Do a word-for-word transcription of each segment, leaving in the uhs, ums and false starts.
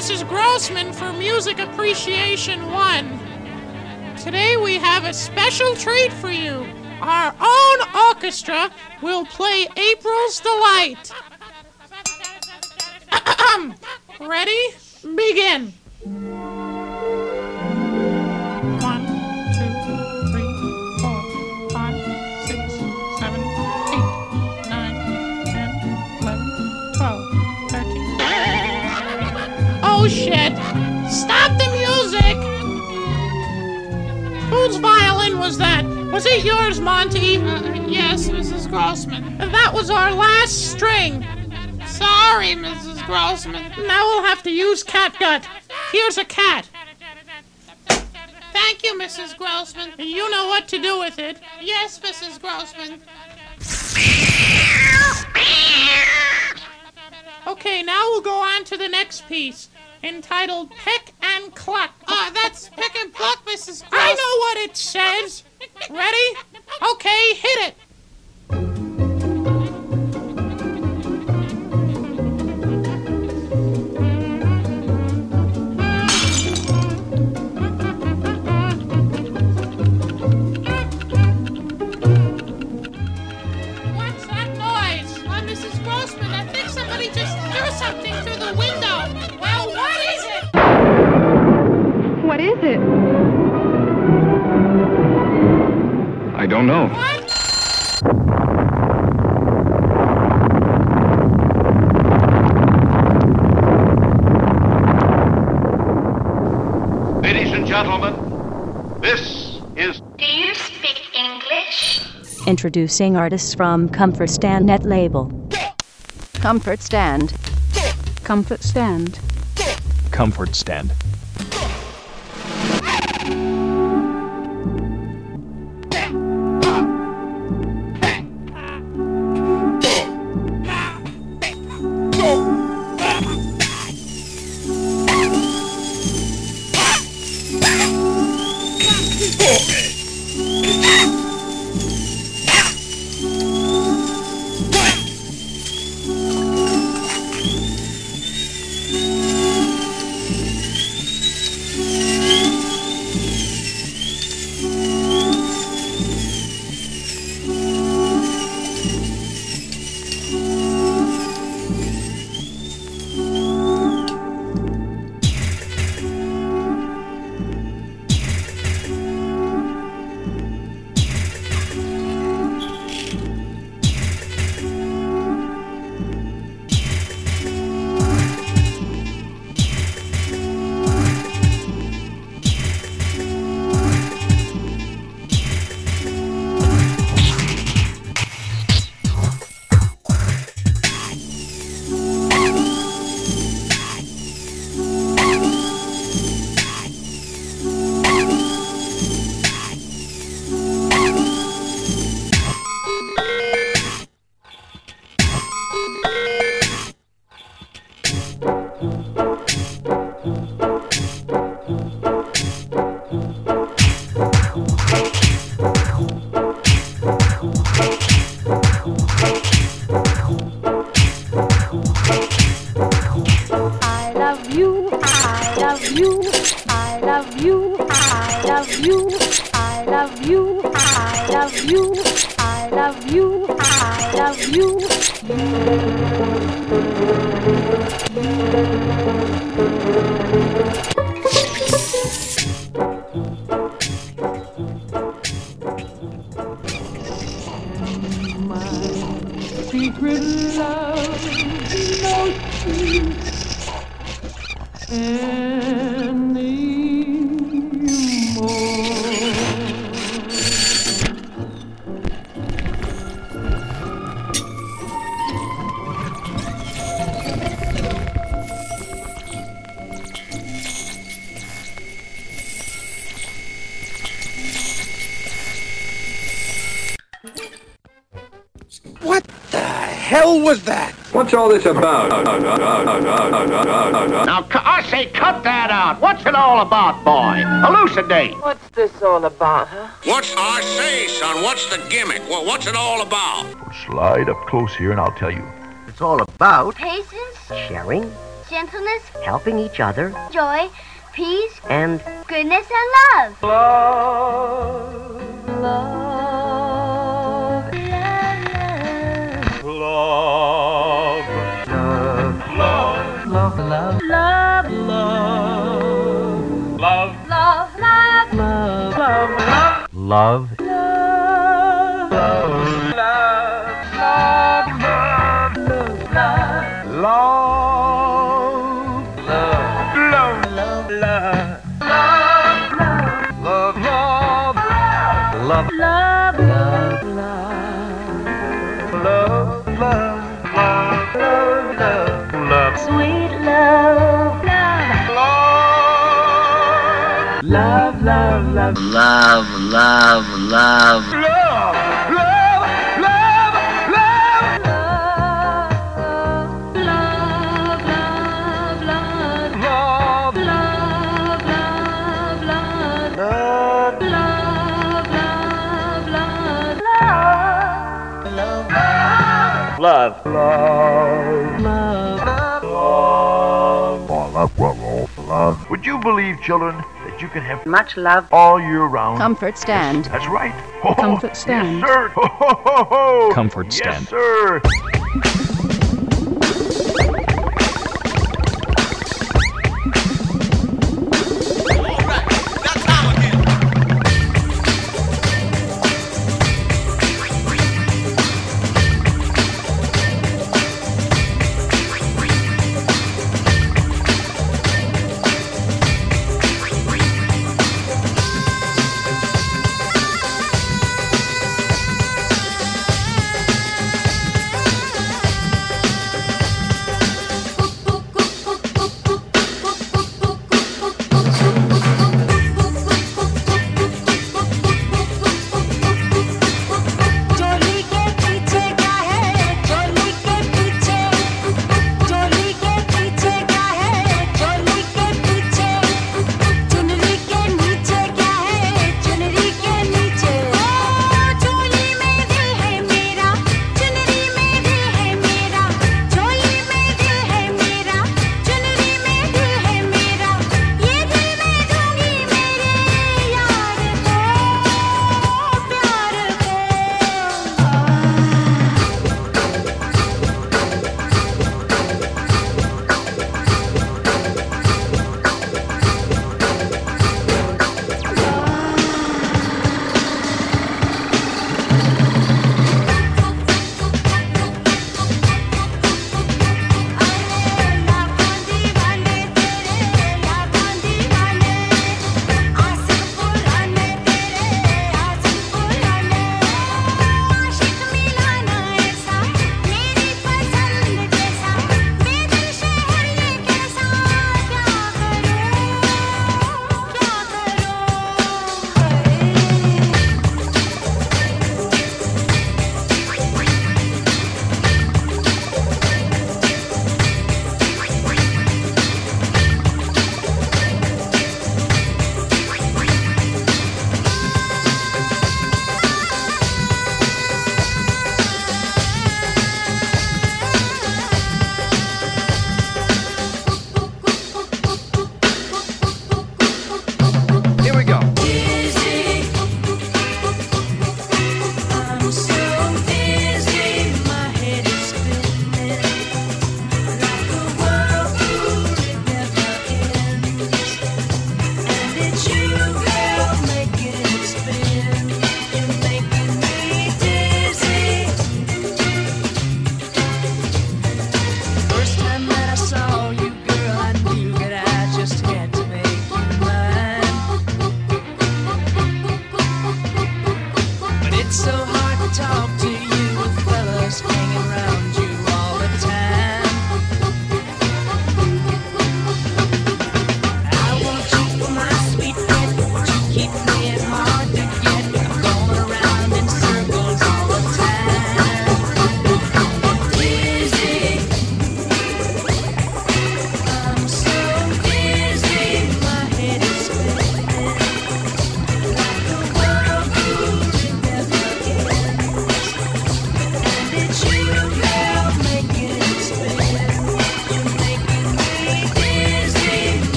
Missus Grossman for Music Appreciation one. Today we have a special treat for you. Our own orchestra will play April's Delight. Ready? Begin. One, two, three, four, five, six, seven, eight, nine, ten, eleven, twelve, thirteen. Oh shit! Stop the music! Whose violin was that? Was it yours, Monty? Uh, yes, Missus Grossman. That was our last string. Sorry, Missus Grossman. Now we'll have to use catgut. Here's a cat. Thank you, Missus Grossman. You know what to do with it. Yes, Missus Grossman. Okay, now we'll go on to the next piece, entitled Peck and Cluck. Ah, uh, that's Peck and Pluck, Missus Grossman. I know what it says. Ready? Okay, hit it. What's that noise? Why, Missus Grossman, I think somebody just threw something through the window. Well, what is it? What is it? I don't know. What? Ladies and gentlemen, this is... Do you speak English? Introducing artists from Comfort Stand Net label. Comfort Stand. Comfort Stand. Comfort Stand. What the hell was that? What's all this about? Now, cu- I say, cut that out. What's it all about, boy? Elucidate. What's this all about, huh? What's I say, son? What's the gimmick? Well, what's it all about? Slide up close here and I'll tell you. It's all about Patience, sharing, gentleness, helping each other, joy, peace, and goodness and love. Love, Love, love, love, love, love, love, love, love, love, love, love, love, love, love, sweet love, love, love, love, love, love, love, love. love, love, love, love. love, love, love, Love, love, love, love, love, love, love, love, love, love, love, love, love. Would you believe, children, that you can have Much love. all year round? Comfort stand. That's right. Ho, ho. Comfort stand. Yes, sir. Ho, ho, ho, ho. Comfort Yes, stand. sir.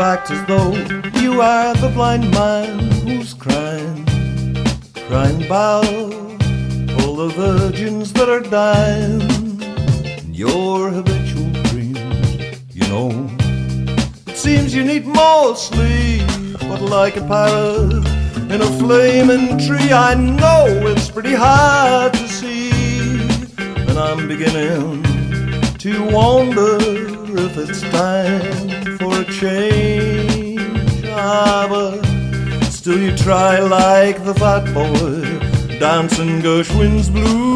act as though you are the blind man who's crying, crying about all the virgins that are dying. Your habitual dreams, you know. It seems you need more sleep, but like a parrot in a flaming tree, I know it's pretty hard to see. And I'm beginning to wonder if it's time for a change. Ah, but still you try like the fat boy dancing Gershwin's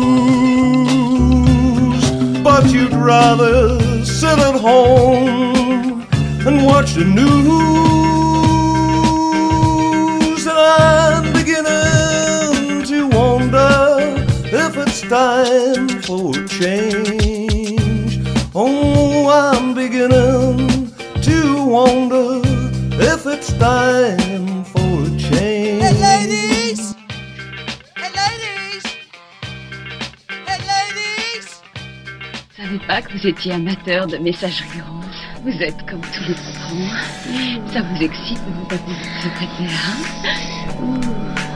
blues. But you'd rather sit at home and watch the news. And I'm beginning to wonder if it's time for change. Oh, I'm beginning to wonder if it's time for change. Hey ladies! Hey ladies! Hey ladies! Je savais pas que vous étiez amateur de messagerie rose. Vous êtes comme tous les patrons. Ça vous excite de vous taper votre secrétaire, hein? Ouh.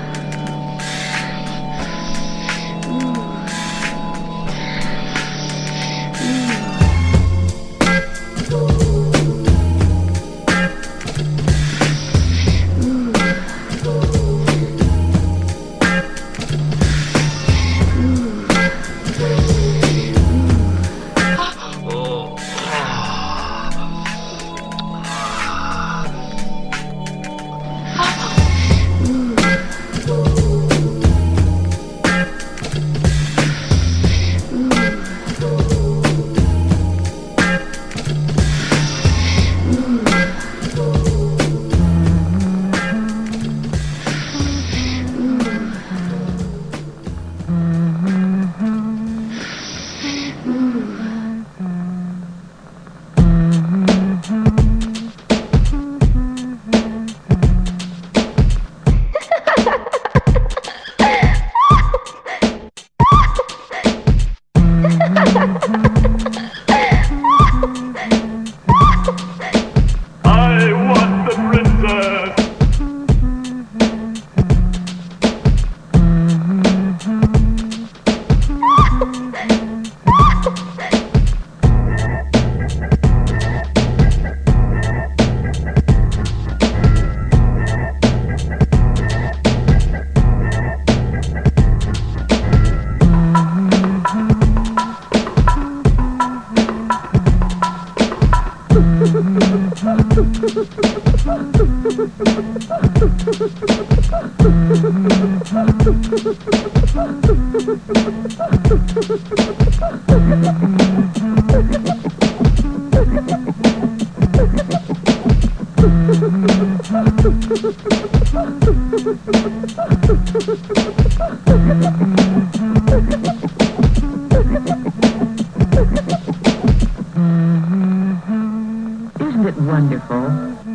Isn't it wonderful?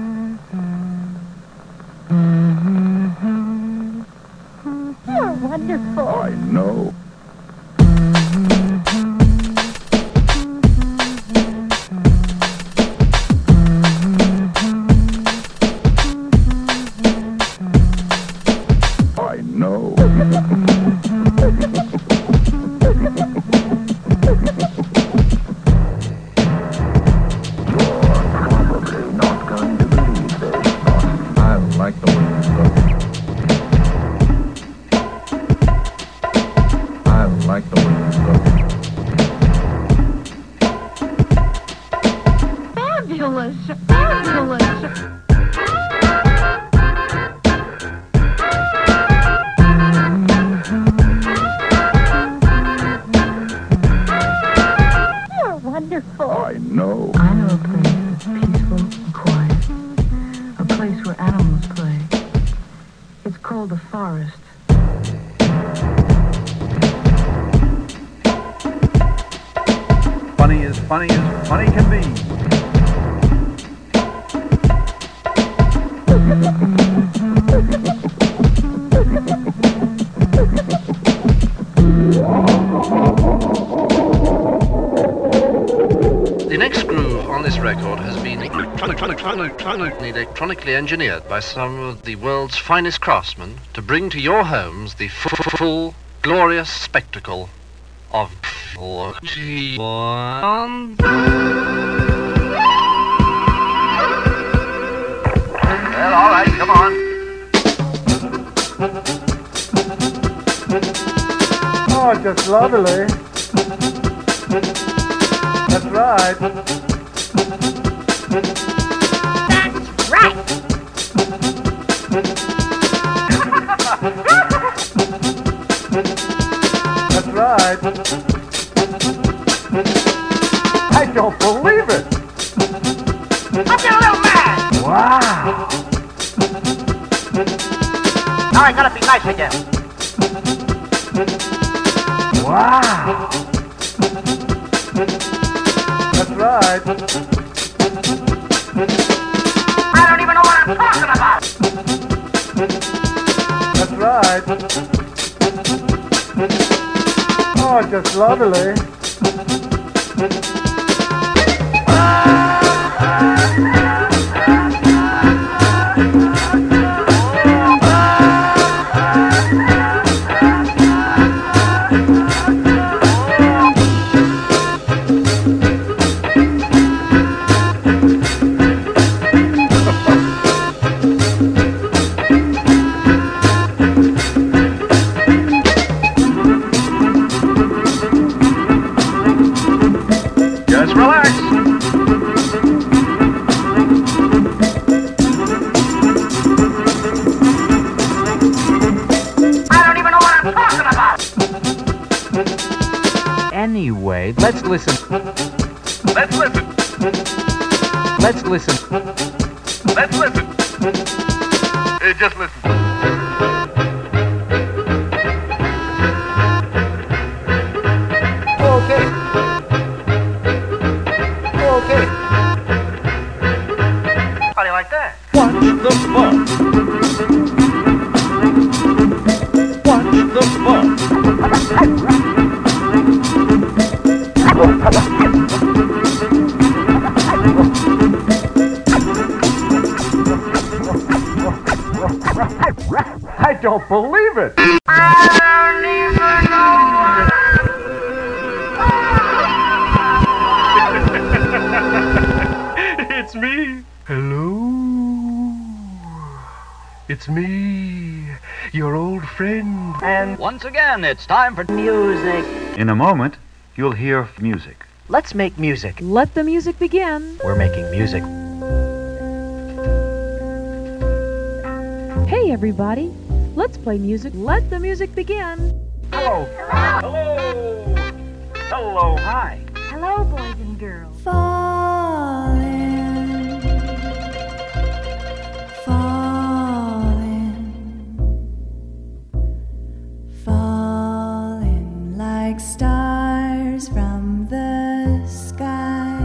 You're wonderful. I know. I know. Funny as funny as funny can be. The next groove on this record has been Finally, electronically engineered by some of the world's finest craftsmen to bring to your homes the full, glorious spectacle of G one. Well, all right, come on. Oh, just lovely. That's right. That's right. That's right. I don't believe it. I'm getting a little mad. Wow. Now I gotta be nice again. Wow. That's right. I don't even know what I'm talking about. That's right. Oh, just lovely. Just relax. I don't even know what I'm talking about. Anyway, let's listen. Let's listen. Let's listen. Let's listen. Uh, just listen. Okay. Okay. How do you like that? Watch the ball. Watch the ball. I don't believe it. I don't even know. It's me. Hello. It's me, your old friend. And once again, it's time for Music. In a moment, you'll hear music. Let's make music. Let the music begin. We're making music. Hey, everybody. Let's play music. Let the music begin. Hello. Hello. Hello. hi. Hello, boys and girls. Falling, falling, falling like stars from the sky.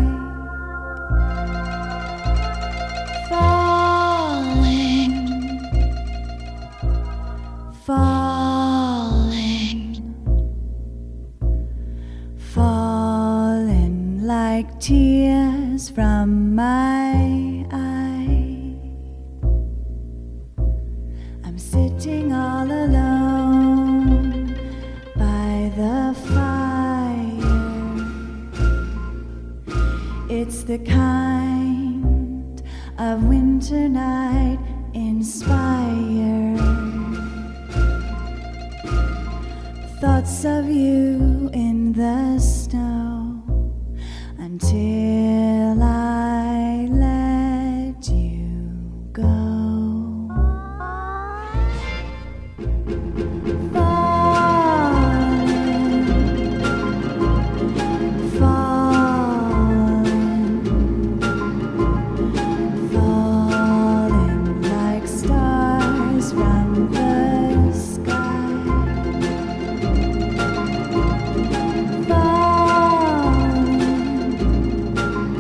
Falling, falling, falling like tears from my eye. I'm sitting all alone by the fire. It's the kind of winter night inspired. Thoughts of you in the snow until I let you go. Falling, falling, falling like stars from the sky. Falling,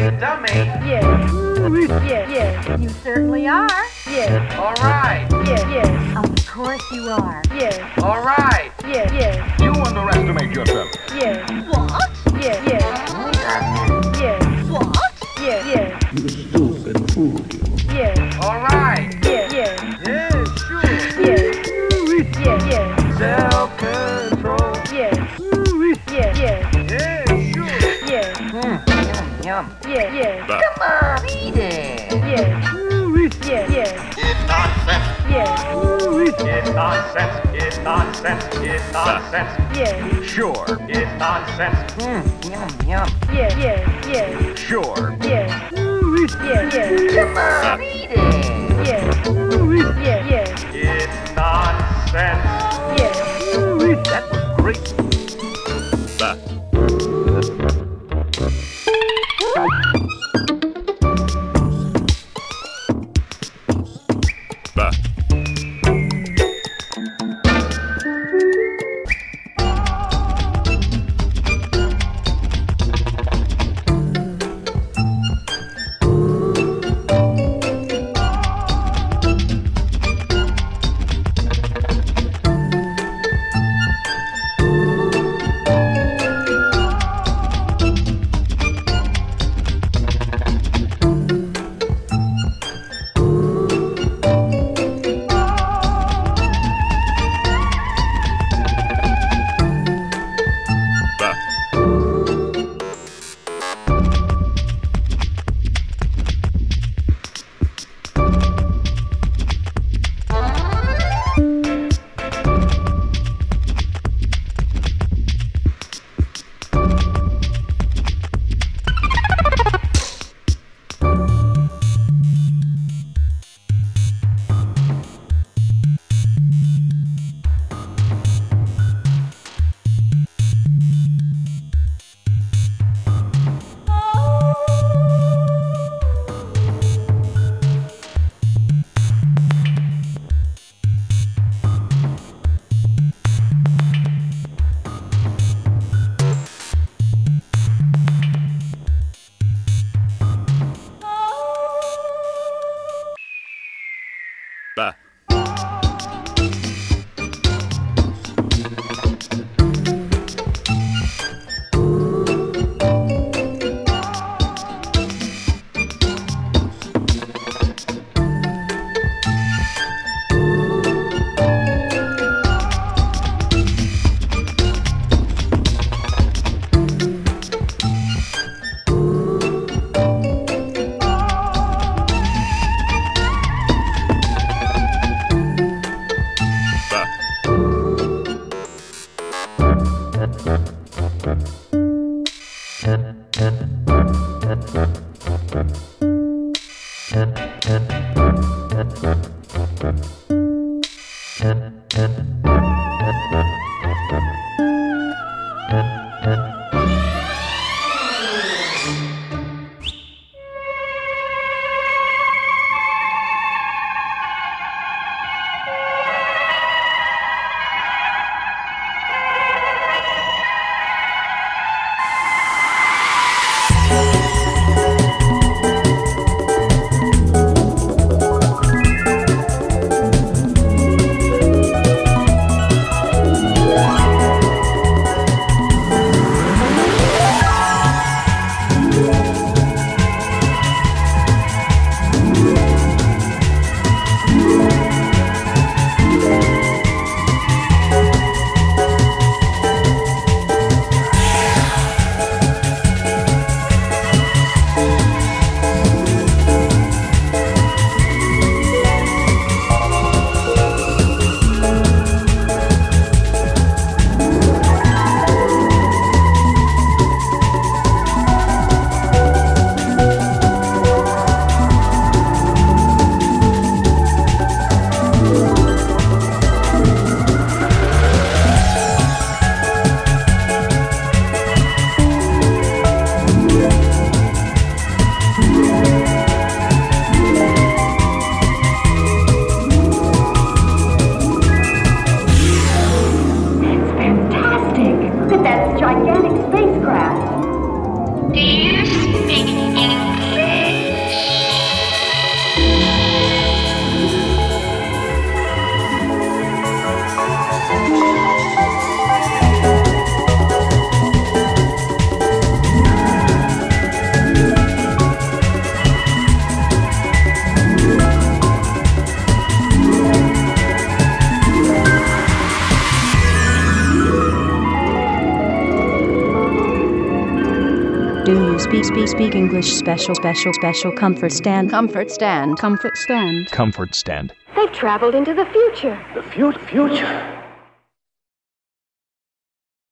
a dummy. Yes. Yes. Yes. You certainly are. Yes. All right. Yes. Yes. Of course you are. Yes. All right. Yes. Yes. You underestimate yourself. Yes. What? Yes. Yes. Yes. What? Yes. Yes. You stupid fool, you. Yes. All right. Yes. Yes. Yeah, sure. Yes. Yes. Yes. Self-control. Yes. Yes. Yes. Yeah, sure. Yes. Mm. Yum, yum. Yes. Yes. Come on, eat it. Yes. Yes. Yes. It's nonsense. Yes. It's nonsense. It's nonsense. It's nonsense. Yes. Sure. It's nonsense. Mm. Yum, yum. Yes. Yes. Yes. Sure. Yes. Yes. Yes. Come on, eat it. Yes. Yes. Yes. It's nonsense. Yes. That was great. Do you speak speak speak English? Special special special comfort stand. Comfort stand. Comfort stand. Comfort stand. They've traveled into the future. The fu- future?